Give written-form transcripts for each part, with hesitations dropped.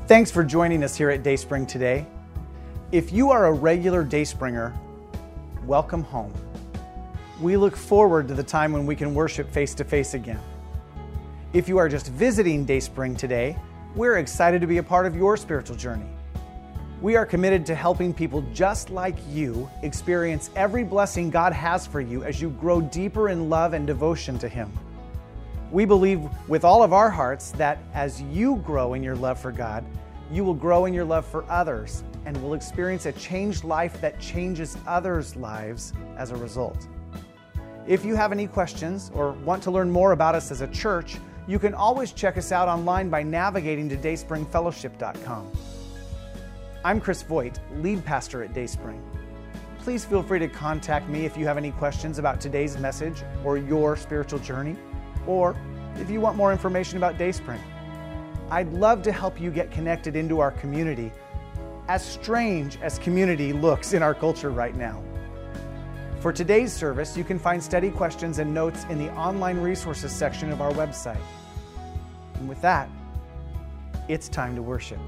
Thanks for joining us here at Dayspring today. If you are a regular Dayspringer, welcome home. We look forward to the time when we can worship face-to-face again. If you are just visiting Dayspring today, we're excited to be a part of your spiritual journey. We are committed to helping people just like you experience every blessing God has for you as you grow deeper in love and devotion to Him. We believe with all of our hearts that as you grow in your love for God, you will grow in your love for others and will experience a changed life that changes others' lives as a result. If you have any questions or want to learn more about us as a church, you can always check us out online by navigating to dayspringfellowship.com. I'm Chris Voigt, lead pastor at Dayspring. Please feel free to contact me if you have any questions about today's message or your spiritual journey, or if you want more information about Dayspring. I'd love to help you get connected into our community, as strange as community looks in our culture right now. For today's service, you can find study questions and notes in the online resources section of our website. And with that, it's time to worship.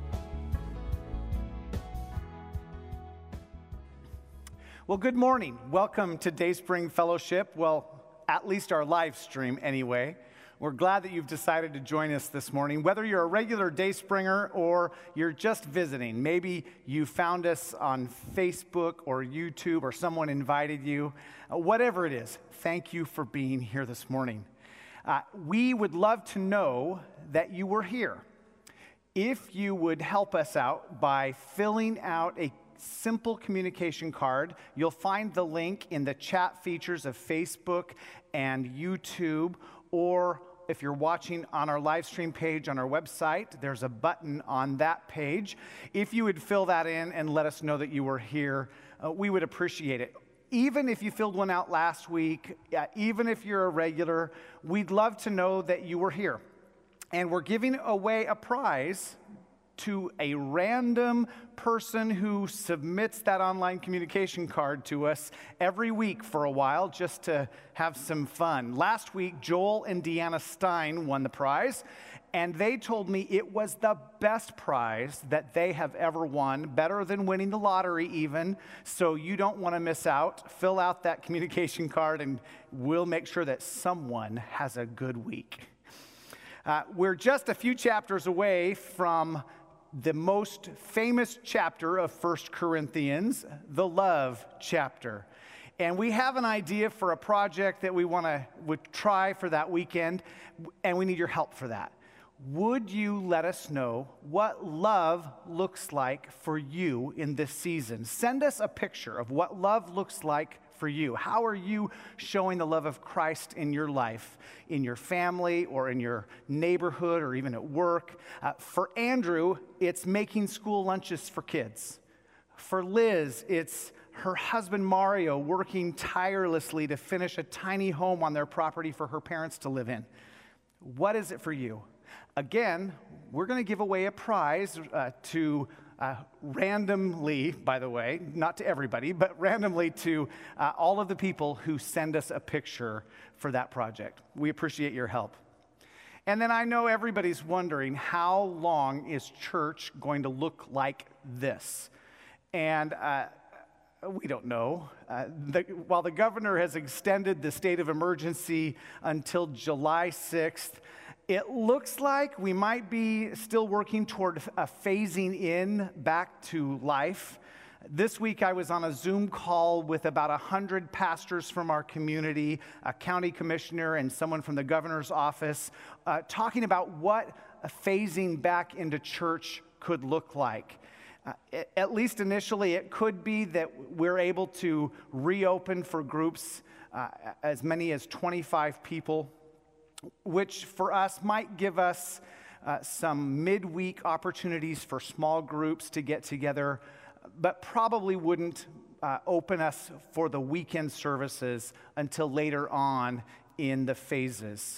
Well, good morning. Welcome to Dayspring Fellowship. Well, at least our live stream anyway. We're glad that you've decided to join us this morning. Whether you're a regular Dayspringer or you're just visiting, maybe you found us on Facebook or YouTube or someone invited you, whatever it is, thank you for being here this morning. We would love to know that you were here. If you would help us out by filling out a simple communication card, you'll find the link in the chat features of Facebook and YouTube, or if you're watching on our live stream page on our website, there's a button on that page. If you would fill that in and let us know that you were here, we would appreciate it. Even if you filled one out last week, even if you're a regular, we'd love to know that you were here. And we're giving away a prize to a random person who submits that online communication card to us every week for a while, just to have some fun. Last week, Joel and Deanna Stein won the prize, and they told me it was the best prize that they have ever won, better than winning the lottery even, so you don't want to miss out. Fill out that communication card, and we'll make sure that someone has a good week. We're just a few chapters away from the most famous chapter of 1 Corinthians, the love chapter. And we have an idea for a project that we would try for that weekend, and we need your help for that. Would you let us know what love looks like for you in this season? Send us a picture of what love looks like for you. How are you showing the love of Christ in your life, in your family, or in your neighborhood, or even at work? For Andrew, it's making school lunches for kids. For Liz, it's her husband Mario working tirelessly to finish a tiny home on their property for her parents to live in. What is it for you? Again, we're going to give away a prize to randomly, by the way, not to everybody, but randomly to all of the people who send us a picture for that project. We appreciate your help. And then I know everybody's wondering, how long is church going to look like this? And we don't know. While the governor has extended the state of emergency until July 6th, it looks like we might be still working toward a phasing in back to life. This week I was on a Zoom call with about 100 pastors from our community, a county commissioner, and someone from the governor's office, talking about what a phasing back into church could look like. At least initially, it could be that we're able to reopen for groups as many as 25 people, which for us might give us some midweek opportunities for small groups to get together, but probably wouldn't open us for the weekend services until later on in the phases.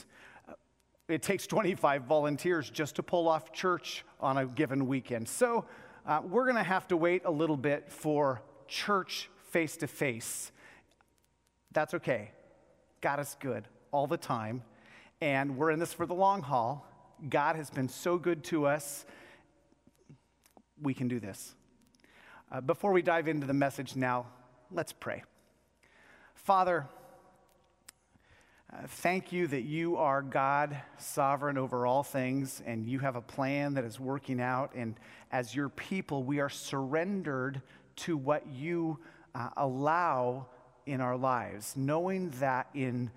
It takes 25 volunteers just to pull off church on a given weekend. So we're going to have to wait a little bit for church face-to-face. That's okay. God is good all the time. And we're in this for the long haul. God has been so good to us. we can do this. Before we dive into the message now, let's pray. Father, thank you that you are God, sovereign over all things, and you have a plan that is working out. And as your people, we are surrendered to what you allow in our lives, knowing that in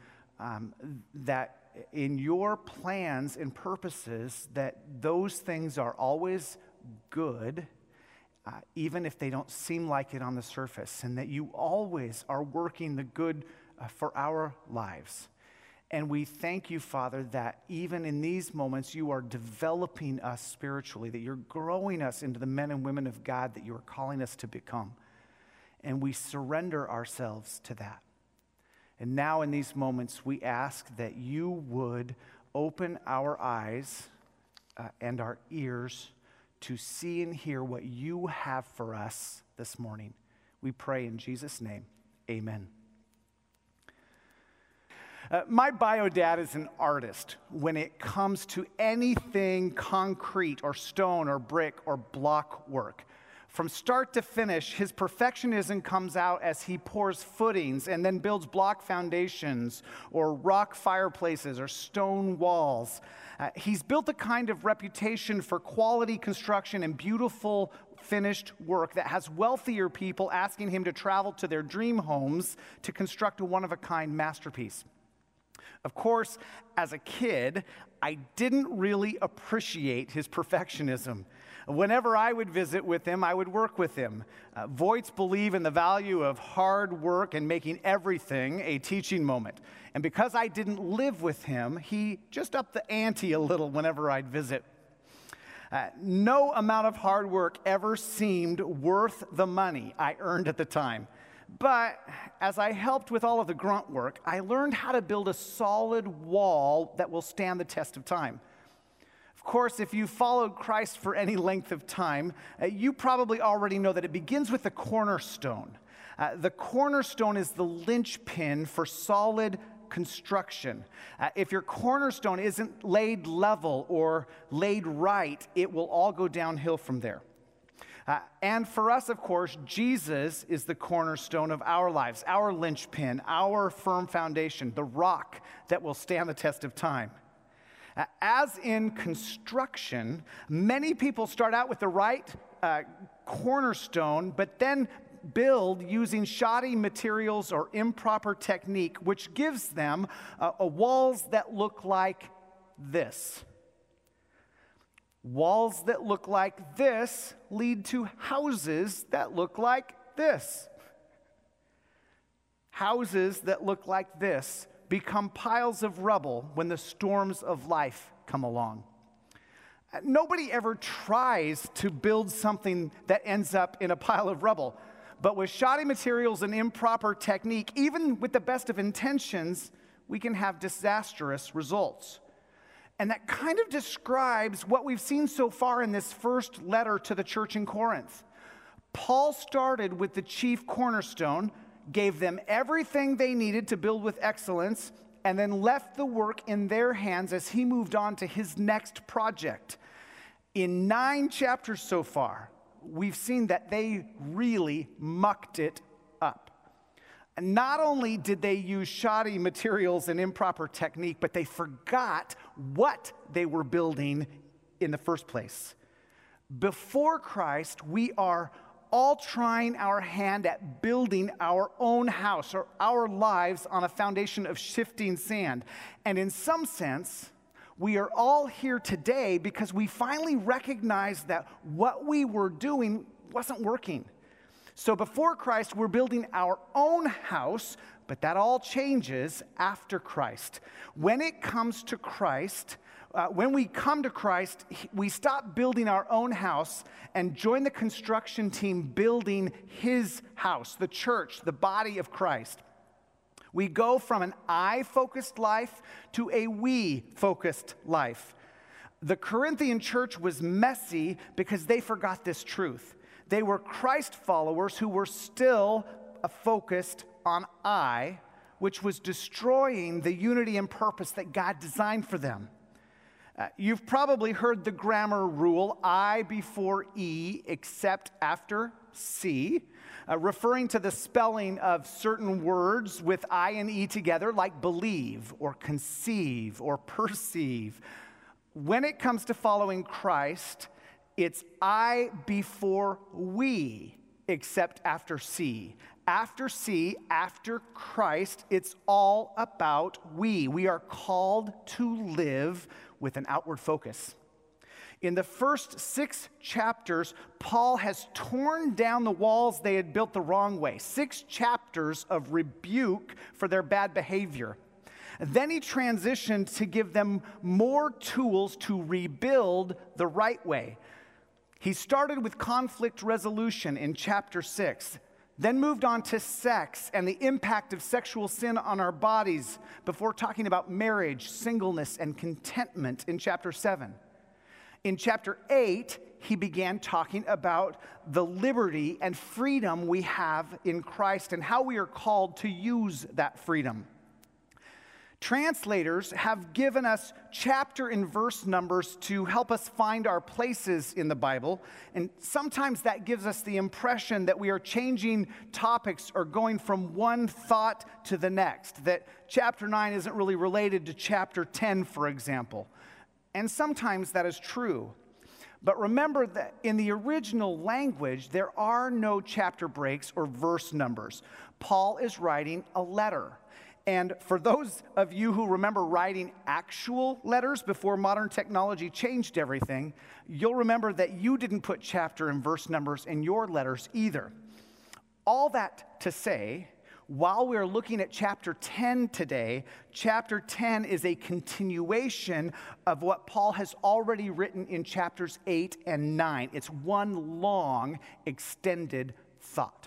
your plans and purposes, that those things are always good, even if they don't seem like it on the surface, and that you always are working the good for our lives. And we thank you, Father, that even in these moments, you are developing us spiritually, that you're growing us into the men and women of God that you are calling us to become. And we surrender ourselves to that. And now in these moments, we ask that you would open our eyes and our ears to see and hear what you have for us this morning. We pray in Jesus' name, amen. My bio dad is an artist when it comes to anything concrete or stone or brick or block work. From start to finish, his perfectionism comes out as he pours footings and then builds block foundations or rock fireplaces or stone walls. He's built a kind of reputation for quality construction and beautiful finished work that has wealthier people asking him to travel to their dream homes to construct a one-of-a-kind masterpiece. Of course, as a kid, I didn't really appreciate his perfectionism. Whenever I would visit with him, I would work with him. Voights believe in the value of hard work and making everything a teaching moment. And because I didn't live with him, he just upped the ante a little whenever I'd visit. No amount of hard work ever seemed worth the money I earned at the time. But as I helped with all of the grunt work, I learned how to build a solid wall that will stand the test of time. Of course, if you followed Christ for any length of time, you probably already know that it begins with the cornerstone. The cornerstone is the linchpin for solid construction. If your cornerstone isn't laid level or laid right, it will all go downhill from there. And for us, of course, Jesus is the cornerstone of our lives, our linchpin, our firm foundation, the rock that will stand the test of time. As in construction, many people start out with the right cornerstone, but then build using shoddy materials or improper technique, which gives them walls that look like this. Walls that look like this lead to houses that look like this. Houses that look like this become piles of rubble when the storms of life come along. Nobody ever tries to build something that ends up in a pile of rubble. But with shoddy materials and improper technique, even with the best of intentions, we can have disastrous results. And that kind of describes what we've seen so far in this first letter to the church in Corinth. Paul started with the chief cornerstone, gave them everything they needed to build with excellence, and then left the work in their hands as he moved on to his next project. In 9 chapters so far, we've seen that they really mucked it up. Not only did they use shoddy materials and improper technique, but they forgot what they were building in the first place. Before Christ, we are all trying our hand at building our own house or our lives on a foundation of shifting sand. And in some sense, we are all here today because we finally recognized that what we were doing wasn't working. So before Christ, we're building our own house, but that all changes after Christ. When it comes to Christ, when we come to Christ, we stop building our own house and join the construction team building his house, the church, the body of Christ. We go from an I-focused life to a we-focused life. The Corinthian church was messy because they forgot this truth. They were Christ followers who were still focused on I, which was destroying the unity and purpose that God designed for them. You've probably heard the grammar rule, I before E, except after C, referring to the spelling of certain words with I and E together, like believe or conceive or perceive. When it comes to following Christ, it's I before we, except after C. After C, after Christ, it's all about we. We are called to live with an outward focus. In the first 6 chapters, Paul has torn down the walls they had built the wrong way. 6 chapters of rebuke for their bad behavior. Then he transitioned to give them more tools to rebuild the right way. He started with conflict resolution in chapter 6, then moved on to sex and the impact of sexual sin on our bodies before talking about marriage, singleness, and contentment in chapter 7. In chapter 8, he began talking about the liberty and freedom we have in Christ and how we are called to use that freedom. Translators have given us chapter and verse numbers to help us find our places in the Bible, and sometimes that gives us the impression that we are changing topics or going from one thought to the next, that chapter 9 isn't really related to chapter 10, for example. And sometimes that is true. But remember that in the original language, there are no chapter breaks or verse numbers. Paul is writing a letter. And for those of you who remember writing actual letters before modern technology changed everything, you'll remember that you didn't put chapter and verse numbers in your letters either. All that to say, while we're looking at chapter 10 today, chapter 10 is a continuation of what Paul has already written in chapters 8 and 9. It's one long, extended thought.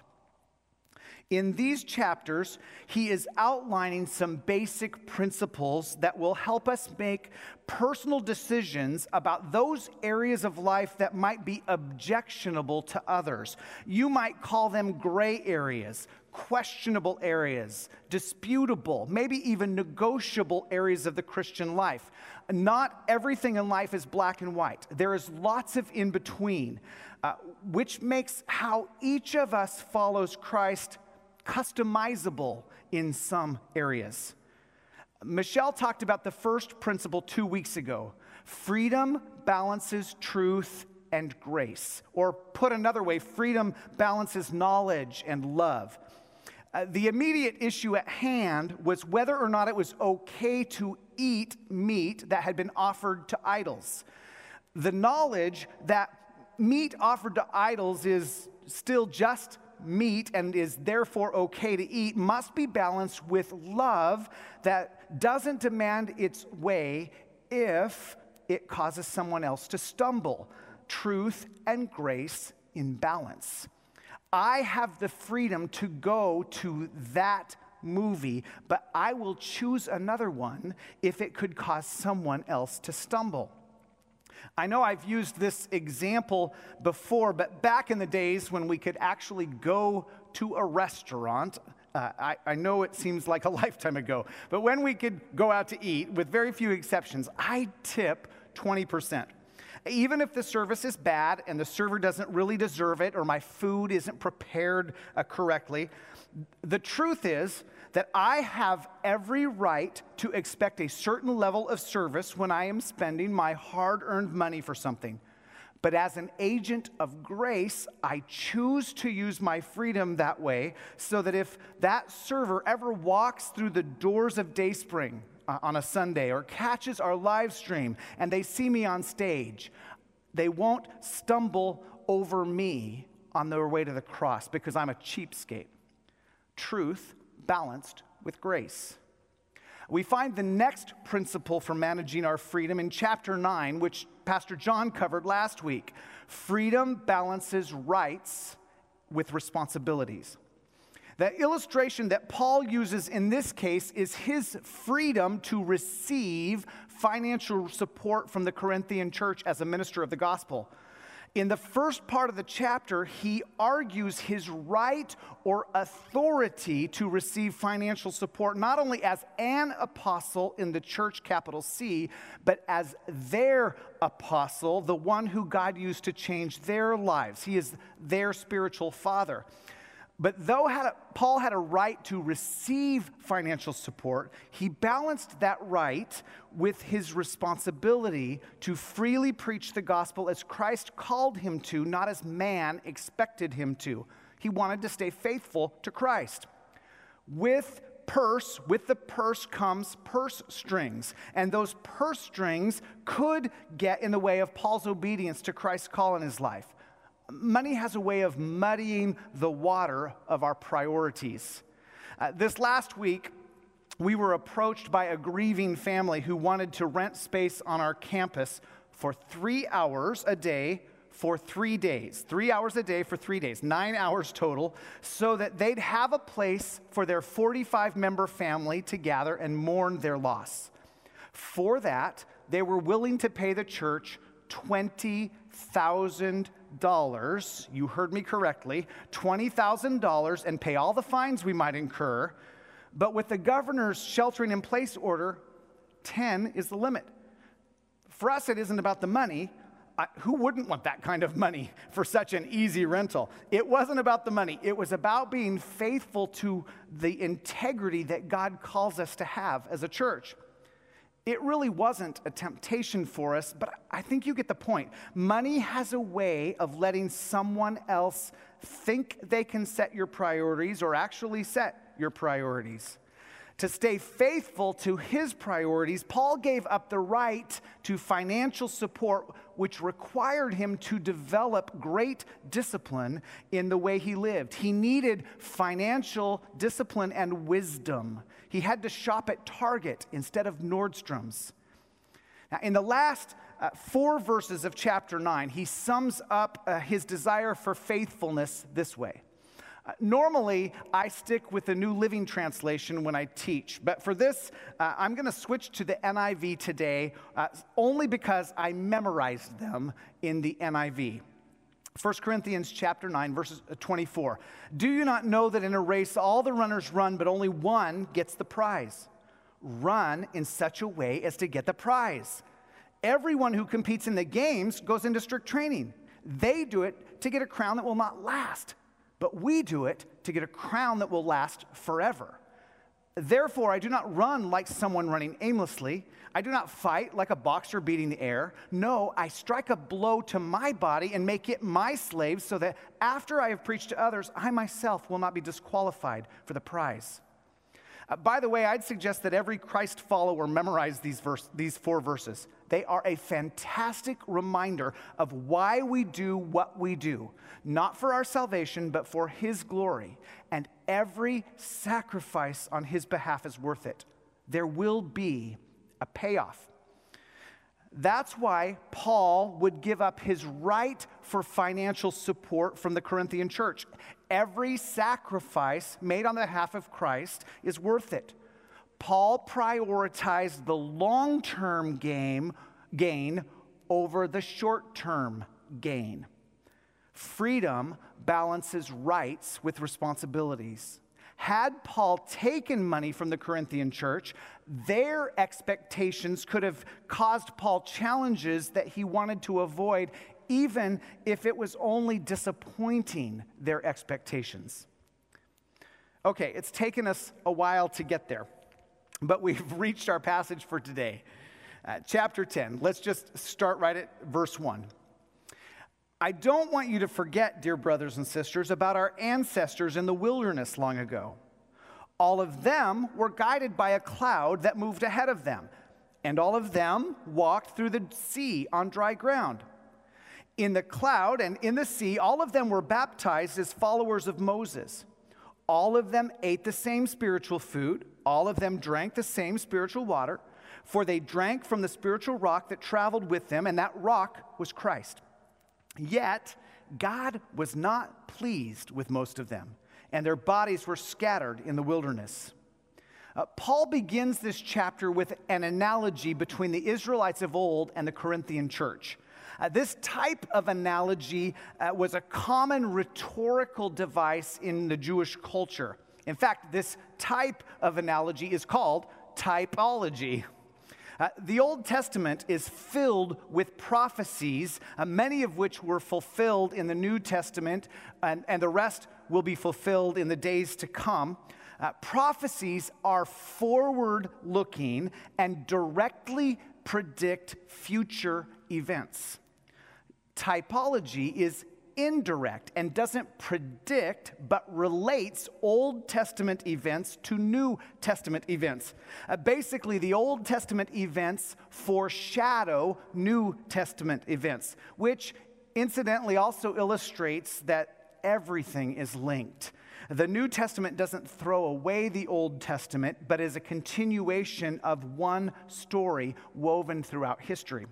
In these chapters, he is outlining some basic principles that will help us make personal decisions about those areas of life that might be objectionable to others. You might call them gray areas, questionable areas, disputable, maybe even negotiable areas of the Christian life. Not everything in life is black and white. There is lots of in between, which makes how each of us follows Christ customizable in some areas. Michelle talked about the first principle 2 weeks ago. Freedom balances truth and grace. Or put another way, freedom balances knowledge and love. The immediate issue at hand was whether or not it was okay to eat meat that had been offered to idols. The knowledge that meat offered to idols is still just meat and is therefore okay to eat must be balanced with love that doesn't demand its way if it causes someone else to stumble. Truth and grace in balance. I have the freedom to go to that movie, but I will choose another one if it could cause someone else to stumble. I know I've used this example before, but back in the days when we could actually go to a restaurant, I know it seems like a lifetime ago, but when we could go out to eat, with very few exceptions, I tip 20%. Even if the service is bad and the server doesn't really deserve it or my food isn't prepared correctly, the truth is that I have every right to expect a certain level of service when I am spending my hard-earned money for something. But as an agent of grace, I choose to use my freedom that way so that if that server ever walks through the doors of Dayspring on a Sunday or catches our live stream and they see me on stage, they won't stumble over me on their way to the cross because I'm a cheapskate. Truth balanced with grace. We find the next principle for managing our freedom in chapter 9, which Pastor John covered last week. Freedom balances rights with responsibilities. The illustration that Paul uses in this case is his freedom to receive financial support from the Corinthian church as a minister of the gospel. In the first part of the chapter, he argues his right or authority to receive financial support, not only as an apostle in the church, capital C, but as their apostle, the one who God used to change their lives. He is their spiritual father. But though Paul had a right to receive financial support, he balanced that right with his responsibility to freely preach the gospel as Christ called him to, not as man expected him to. He wanted to stay faithful to Christ. With the purse comes purse strings, and those purse strings could get in the way of Paul's obedience to Christ's call in his life. Money has a way of muddying the water of our priorities. This last week, we were approached by a grieving family who wanted to rent space on our campus for 3 hours a day for 3 days. 3 hours a day for 3 days, 9 hours total, so that they'd have a place for their 45-member family to gather and mourn their loss. For that, they were willing to pay the church $20,000. You heard me correctly, $20,000, and pay all the fines we might incur. But with the governor's sheltering-in-place order, 10 is the limit. For us, it isn't about the money. Who wouldn't want that kind of money for such an easy rental? It wasn't about the money. It was about being faithful to the integrity that God calls us to have as a church. It really wasn't a temptation for us, but I think you get the point. Money has a way of letting someone else think they can set your priorities or actually set your priorities. To stay faithful to his priorities, Paul gave up the right to financial support, which required him to develop great discipline in the way he lived. He needed financial discipline and wisdom. He had to shop at Target instead of Nordstrom's. Now, in the last 4 verses of chapter 9, he sums up his desire for faithfulness this way. Normally, I stick with the New Living Translation when I teach, but for this, I'm going to switch to the NIV today, only because I memorized them in the NIV. 1 Corinthians chapter 9, verses 24. Do you not know that in a race all the runners run, but only one gets the prize? Run in such a way as to get the prize. Everyone who competes in the games goes into strict training. They do it to get a crown that will not last, but we do it to get a crown that will last forever. Therefore, I do not run like someone running aimlessly. I do not fight like a boxer beating the air. No, I strike a blow to my body and make it my slave, so that after I have preached to others, I myself will not be disqualified for the prize. By the way, I'd suggest that every Christ follower memorize these 4 verses. They are a fantastic reminder of why we do what we do, not for our salvation, but for his glory. And every sacrifice on his behalf is worth it. There will be a payoff. That's why Paul would give up his right for financial support from the Corinthian church. Every sacrifice made on behalf of Christ is worth it. Paul prioritized the long-term gain over the short-term gain. Freedom balances rights with responsibilities. Had Paul taken money from the Corinthian church, their expectations could have caused Paul challenges that he wanted to avoid, even if it was only disappointing their expectations. Okay, it's taken us a while to get there, but we've reached our passage for today. Chapter 10, let's just start right at verse 1. I don't want you to forget, dear brothers and sisters, about our ancestors in the wilderness long ago. All of them were guided by a cloud that moved ahead of them, and all of them walked through the sea on dry ground. In the cloud and in the sea, all of them were baptized as followers of Moses. All of them ate the same spiritual food. All of them drank the same spiritual water, for they drank from the spiritual rock that traveled with them, and that rock was Christ. Yet, God was not pleased with most of them, and their bodies were scattered in the wilderness. Paul begins this chapter with an analogy between the Israelites of old and the Corinthian church. This type of analogy was a common rhetorical device in the Jewish culture. In fact, this type of analogy is called typology. The Old Testament is filled with prophecies, many of which were fulfilled in the New Testament, and the rest will be fulfilled in the days to come. Prophecies are forward-looking and directly predict future events. Typology is indirect and doesn't predict, but relates Old Testament events to New Testament events. Basically, the Old Testament events foreshadow New Testament events, which incidentally also illustrates that everything is linked. The New Testament doesn't throw away the Old Testament, but is a continuation of one story woven throughout history.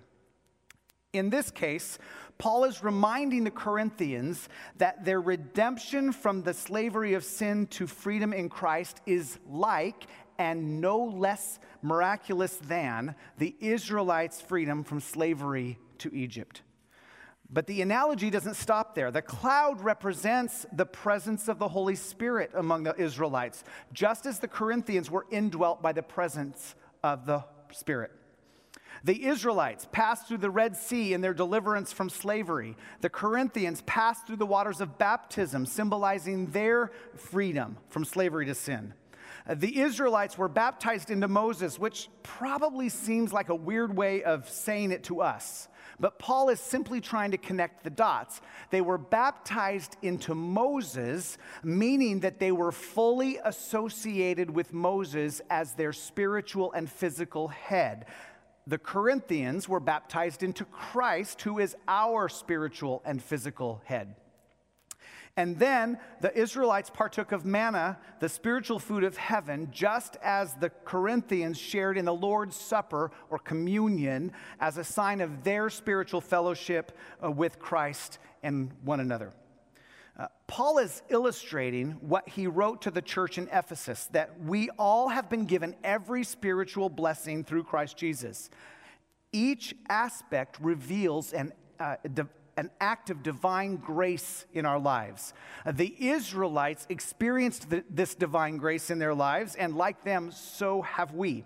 In this case, Paul is reminding the Corinthians that their redemption from the slavery of sin to freedom in Christ is like and no less miraculous than the Israelites' freedom from slavery to Egypt. But the analogy doesn't stop there. The cloud represents the presence of the Holy Spirit among the Israelites, just as the Corinthians were indwelt by the presence of the Spirit. The Israelites passed through the Red Sea in their deliverance from slavery. The Corinthians passed through the waters of baptism, symbolizing their freedom from slavery to sin. The Israelites were baptized into Moses, which probably seems like a weird way of saying it to us. But Paul is simply trying to connect the dots. They were baptized into Moses, meaning that they were fully associated with Moses as their spiritual and physical head. The Corinthians were baptized into Christ, who is our spiritual and physical head. And then the Israelites partook of manna, the spiritual food of heaven, just as the Corinthians shared in the Lord's Supper or communion as a sign of their spiritual fellowship with Christ and one another. Paul is illustrating what he wrote to the church in Ephesus, that we all have been given every spiritual blessing through Christ Jesus. Each aspect reveals an act of divine grace in our lives. The Israelites experienced this divine grace in their lives, and like them, so have we.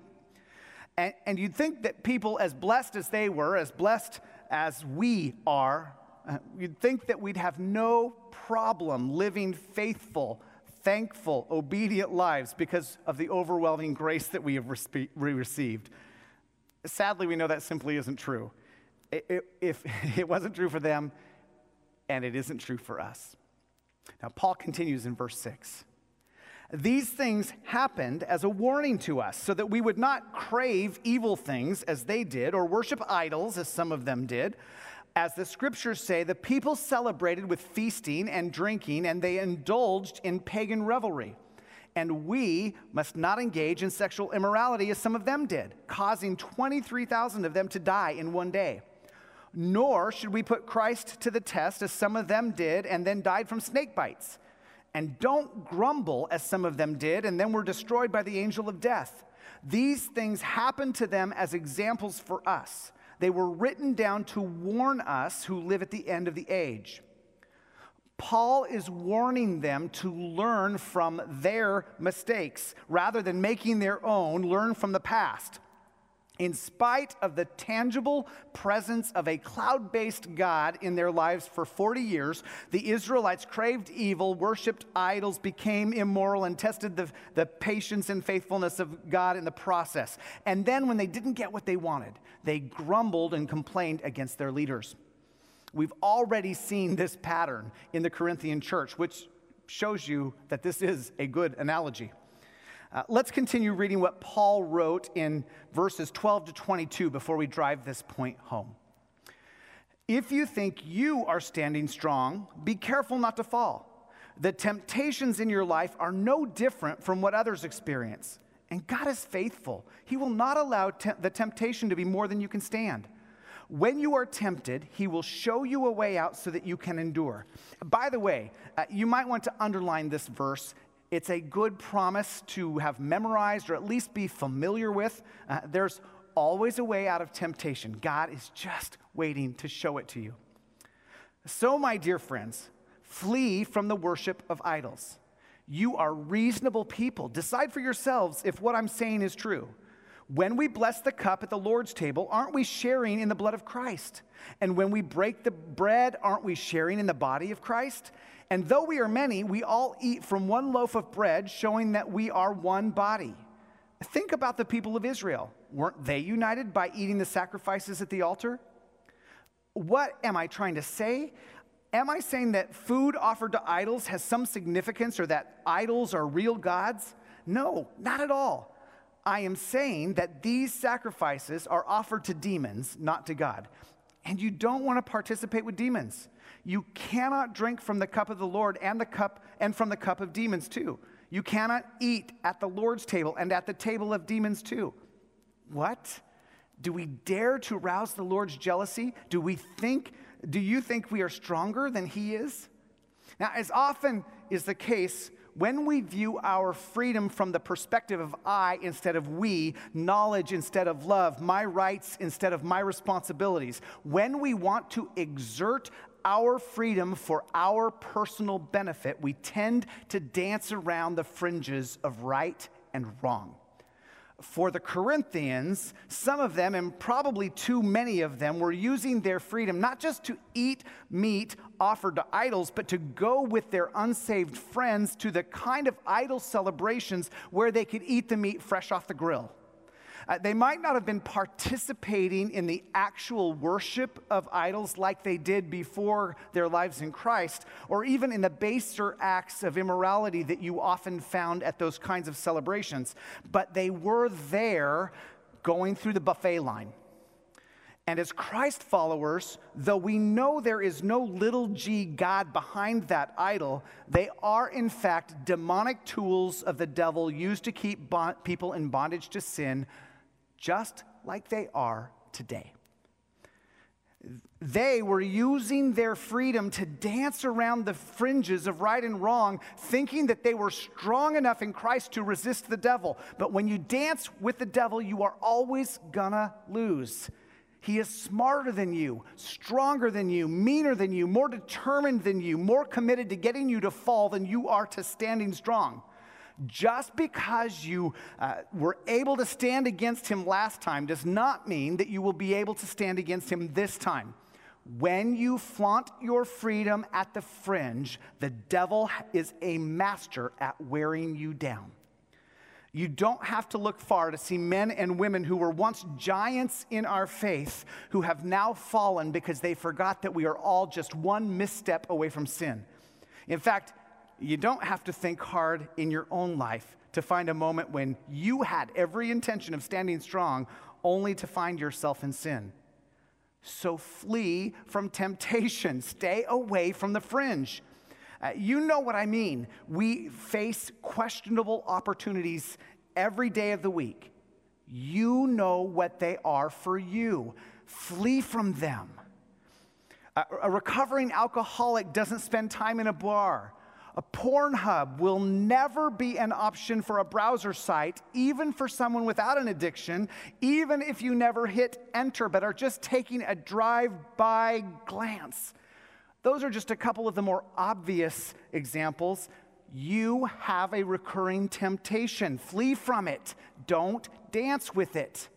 And you'd think that people as blessed as they were, as blessed as we are, you'd think that we'd have no problem living faithful, thankful, obedient lives because of the overwhelming grace that we have received. Sadly, we know that simply isn't true. If it wasn't true for them, and it isn't true for us. Now, Paul continues in verse 6. These things happened as a warning to us, so that we would not crave evil things as they did, or worship idols as some of them did. As the scriptures say, the people celebrated with feasting and drinking, and they indulged in pagan revelry. And we must not engage in sexual immorality as some of them did, causing 23,000 of them to die in one day. Nor should we put Christ to the test as some of them did and then died from snake bites. And don't grumble as some of them did and then were destroyed by the angel of death. These things happened to them as examples for us. They were written down to warn us who live at the end of the age. Paul is warning them to learn from their mistakes rather than making their own, learn from the past. In spite of the tangible presence of a cloud-based God in their lives for 40 years, the Israelites craved evil, worshiped idols, became immoral, and tested the patience and faithfulness of God in the process. And then when they didn't get what they wanted, they grumbled and complained against their leaders. We've already seen this pattern in the Corinthian church, which shows you that this is a good analogy. Let's continue reading what Paul wrote in verses 12 to 22 before we drive this point home. If you think you are standing strong, be careful not to fall. The temptations in your life are no different from what others experience. And God is faithful. He will not allow the temptation to be more than you can stand. When you are tempted, he will show you a way out so that you can endure. By the way, you might want to underline this verse. It's a good promise to have memorized or at least be familiar with. There's always a way out of temptation. God is just waiting to show it to you. So, my dear friends, flee from the worship of idols. You are reasonable people. Decide for yourselves if what I'm saying is true. When we bless the cup at the Lord's table, aren't we sharing in the blood of Christ? And when we break the bread, aren't we sharing in the body of Christ? And though we are many, we all eat from one loaf of bread, showing that we are one body. Think about the people of Israel. Weren't they united by eating the sacrifices at the altar? What am I trying to say? Am I saying that food offered to idols has some significance or that idols are real gods? No, not at all. I am saying that these sacrifices are offered to demons, not to God. And you don't want to participate with demons. You cannot drink from the cup of the Lord and from the cup of demons too. You cannot eat at the Lord's table and at the table of demons too. What? Do we dare to rouse the Lord's jealousy? Do you think we are stronger than he is? Now, as often is the case, when we view our freedom from the perspective of I instead of we, knowledge instead of love, my rights instead of my responsibilities, when we want to exert our freedom for our personal benefit, we tend to dance around the fringes of right and wrong. For the Corinthians, some of them, and probably too many of them, were using their freedom not just to eat meat offered to idols, but to go with their unsaved friends to the kind of idol celebrations where they could eat the meat fresh off the grill. They might not have been participating in the actual worship of idols like they did before their lives in Christ, or even in the baser acts of immorality that you often found at those kinds of celebrations. But they were there going through the buffet line. And as Christ followers, though we know there is no little g God behind that idol, they are in fact demonic tools of the devil used to keep people in bondage to sin, just like they are today. They were using their freedom to dance around the fringes of right and wrong, thinking that they were strong enough in Christ to resist the devil. But when you dance with the devil, you are always gonna lose. He is smarter than you, stronger than you, meaner than you, more determined than you, more committed to getting you to fall than you are to standing strong. Just because you were able to stand against him last time does not mean that you will be able to stand against him this time. When you flaunt your freedom at the fringe, the devil is a master at wearing you down. You don't have to look far to see men and women who were once giants in our faith who have now fallen because they forgot that we are all just one misstep away from sin. In fact, you don't have to think hard in your own life to find a moment when you had every intention of standing strong only to find yourself in sin. So flee from temptation. Stay away from the fringe. You know what I mean. We face questionable opportunities every day of the week. You know what they are for you. Flee from them. A recovering alcoholic doesn't spend time in a bar. A Pornhub will never be an option for a browser site, even for someone without an addiction, even if you never hit enter but are just taking a drive-by glance. Those are just a couple of the more obvious examples. You have a recurring temptation. Flee from it. Don't dance with it.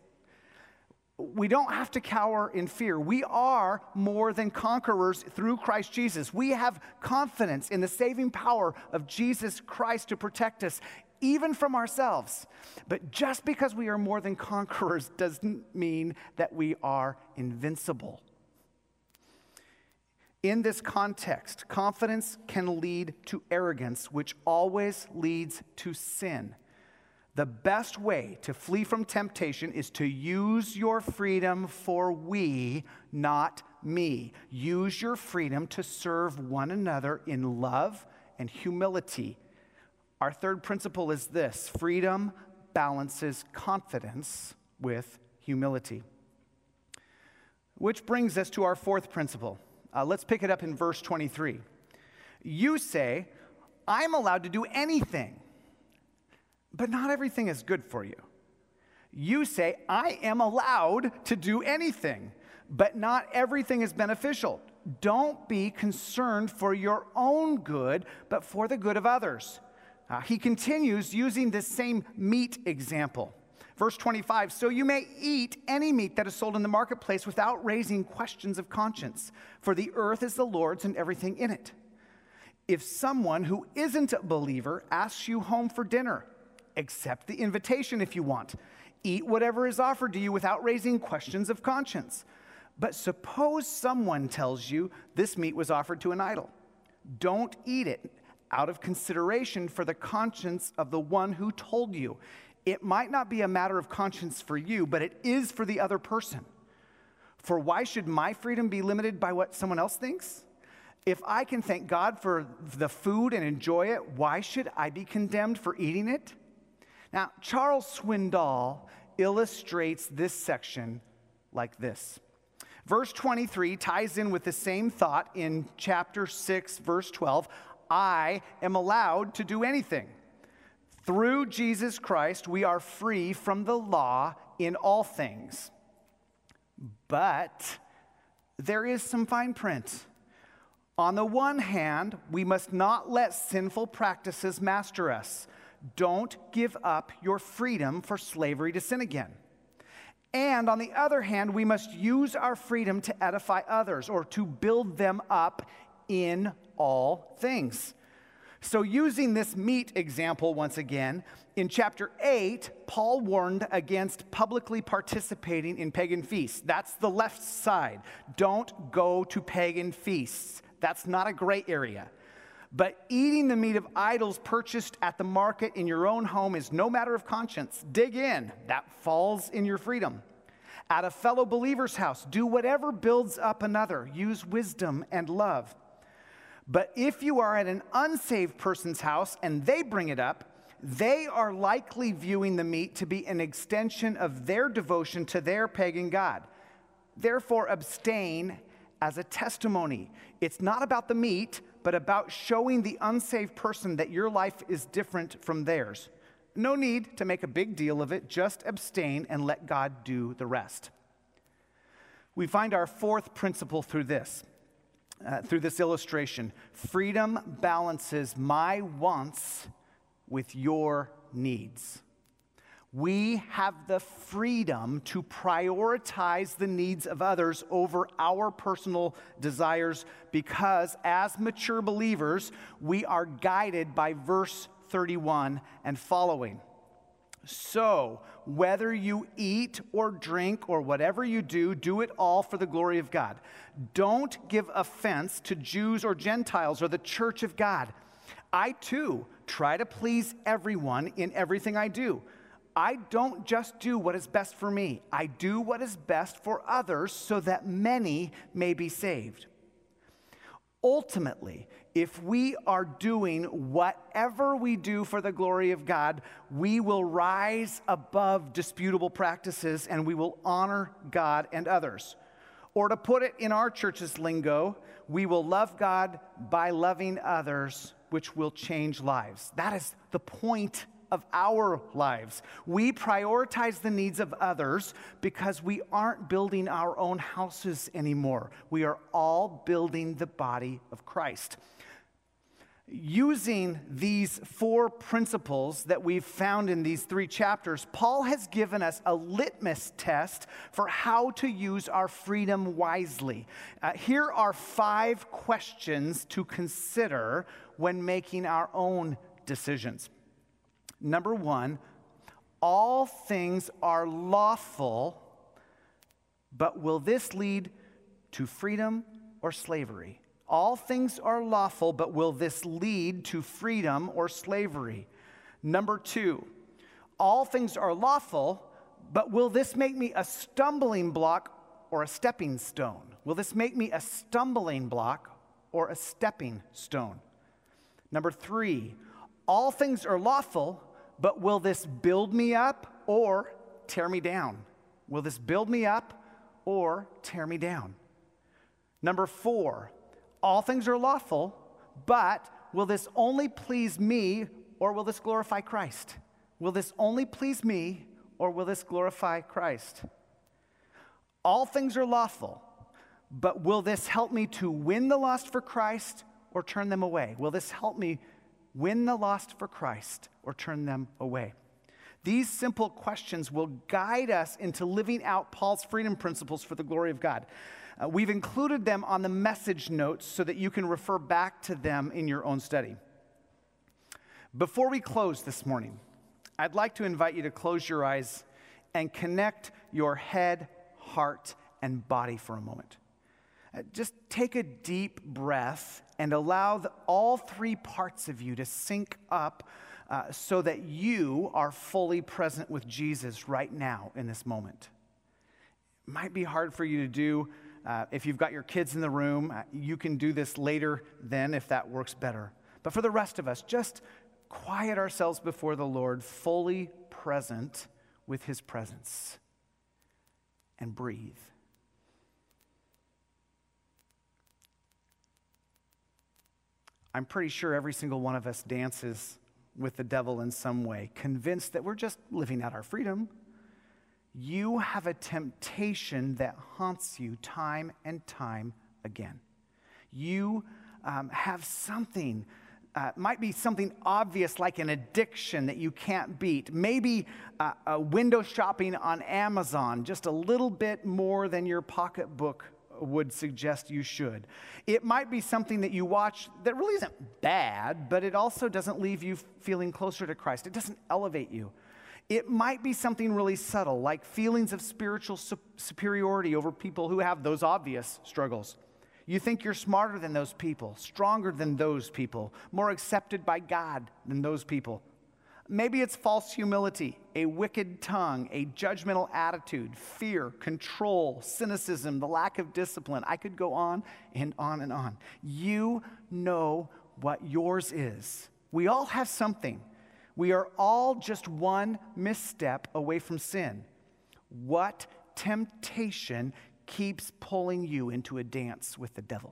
We don't have to cower in fear. We are more than conquerors through Christ Jesus. We have confidence in the saving power of Jesus Christ to protect us, even from ourselves. But just because we are more than conquerors doesn't mean that we are invincible. In this context, confidence can lead to arrogance, which always leads to sin. The best way to flee from temptation is to use your freedom for we, not me. Use your freedom to serve one another in love and humility. Our third principle is this: freedom balances confidence with humility. Which brings us to our fourth principle. Let's pick it up in verse 23. You say, I'm allowed to do anything. But not everything is good for you. You say, I am allowed to do anything, but not everything is beneficial. Don't be concerned for your own good, but for the good of others. He continues using this same meat example. Verse 25, so you may eat any meat that is sold in the marketplace without raising questions of conscience, for the earth is the Lord's and everything in it. If someone who isn't a believer asks you home for dinner, accept the invitation if you want. Eat whatever is offered to you without raising questions of conscience. But suppose someone tells you this meat was offered to an idol. Don't eat it out of consideration for the conscience of the one who told you. It might not be a matter of conscience for you, but it is for the other person. For why should my freedom be limited by what someone else thinks? If I can thank God for the food and enjoy it, why should I be condemned for eating it? Now, Charles Swindoll illustrates this section like this. Verse 23 ties in with the same thought in chapter 6, verse 12. I am allowed to do anything. Through Jesus Christ, we are free from the law in all things. But there is some fine print. On the one hand, we must not let sinful practices master us. Don't give up your freedom for slavery to sin again. And on the other hand, we must use our freedom to edify others or to build them up in all things. So using this meat example once again, in chapter 8, Paul warned against publicly participating in pagan feasts. That's the left side. Don't go to pagan feasts. That's not a gray area. But eating the meat of idols purchased at the market in your own home is no matter of conscience. Dig in. That falls in your freedom. At a fellow believer's house, do whatever builds up another. Use wisdom and love. But if you are at an unsaved person's house and they bring it up, they are likely viewing the meat to be an extension of their devotion to their pagan god. Therefore, abstain as a testimony. It's not about the meat, but about showing the unsaved person that your life is different from theirs. No need to make a big deal of it. Just abstain and let God do the rest. We find our fourth principle through this illustration. Freedom balances my wants with your needs. We have the freedom to prioritize the needs of others over our personal desires because as mature believers, we are guided by verse 31 and following. So, whether you eat or drink or whatever you do, do it all for the glory of God. Don't give offense to Jews or Gentiles or the church of God. I too try to please everyone in everything I do. I don't just do what is best for me. I do what is best for others so that many may be saved. Ultimately, if we are doing whatever we do for the glory of God, we will rise above disputable practices and we will honor God and others. Or to put it in our church's lingo, we will love God by loving others, which will change lives. That is the point of our lives. We prioritize the needs of others because we aren't building our own houses anymore. We are all building the body of Christ. Using these four principles that we've found in these 3 chapters, Paul has given us a litmus test for how to use our freedom wisely. Here are 5 questions to consider when making our own decisions. Number 1, all things are lawful, but will this lead to freedom or slavery? All things are lawful, but will this lead to freedom or slavery? Number 2, all things are lawful, but will this make me a stumbling block or a stepping stone? Will this make me a stumbling block or a stepping stone? Number 3, all things are lawful, but will this build me up or tear me down? Will this build me up or tear me down? Number 4, all things are lawful, but will this only please me or will this glorify Christ? Will this only please me or will this glorify Christ? All things are lawful, but will this help me to win the lost for Christ or turn them away? Will this help me win the lost for Christ or turn them away? These simple questions will guide us into living out Paul's freedom principles for the glory of God. We've included them on the message notes so that you can refer back to them in your own study. Before we close this morning, I'd like to invite you to close your eyes and connect your head, heart, and body for a moment. Just take a deep breath and allow all three parts of you to sync up so that you are fully present with Jesus right now in this moment. It might be hard for you to do. If you've got your kids in the room, you can do this later then if that works better. But for the rest of us, just quiet ourselves before the Lord, fully present with His presence, and breathe. I'm pretty sure every single one of us dances with the devil in some way, convinced that we're just living out our freedom. You have a temptation that haunts you time and time again. You have something, might be something obvious like an addiction that you can't beat. Maybe window shopping on Amazon just a little bit more than your pocketbook would suggest you should. It might be something that you watch that really isn't bad, but it also doesn't leave you feeling closer to Christ. It doesn't elevate you. It might be something really subtle, like feelings of spiritual superiority over people who have those obvious struggles. You think you're smarter than those people, stronger than those people, more accepted by God than those people. Maybe it's false humility, a wicked tongue, a judgmental attitude, fear, control, cynicism, the lack of discipline. I could go on and on and on. You know what yours is. We all have something. We are all just one misstep away from sin. What temptation keeps pulling you into a dance with the devil?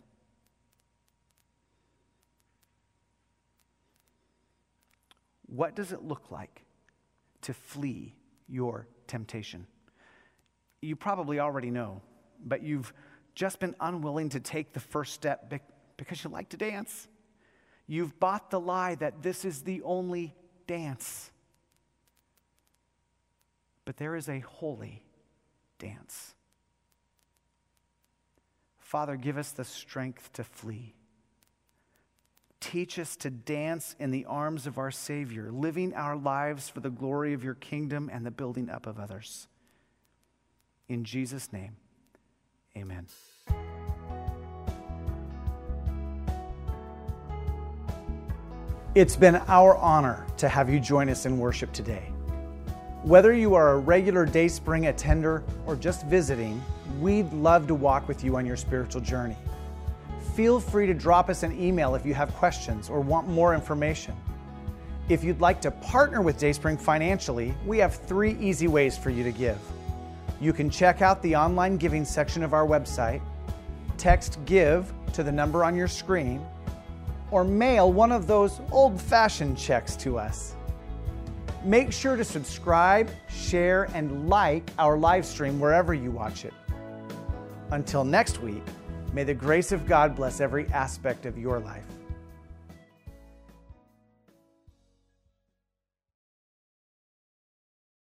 What does it look like to flee your temptation? You probably already know, but you've just been unwilling to take the first step because you like to dance. You've bought the lie that this is the only dance. But there is a holy dance. Father, give us the strength to flee. Teach us to dance in the arms of our Savior, living our lives for the glory of your kingdom and the building up of others. In Jesus' name, amen. It's been our honor to have you join us in worship today. Whether you are a regular Dayspring attender or just visiting, we'd love to walk with you on your spiritual journey. Feel free to drop us an email if you have questions or want more information. If you'd like to partner with Dayspring financially, we have 3 easy ways for you to give. You can check out the online giving section of our website, text GIVE to the number on your screen, or mail one of those old-fashioned checks to us. Make sure to subscribe, share, and like our live stream wherever you watch it. Until next week, may the grace of God bless every aspect of your life.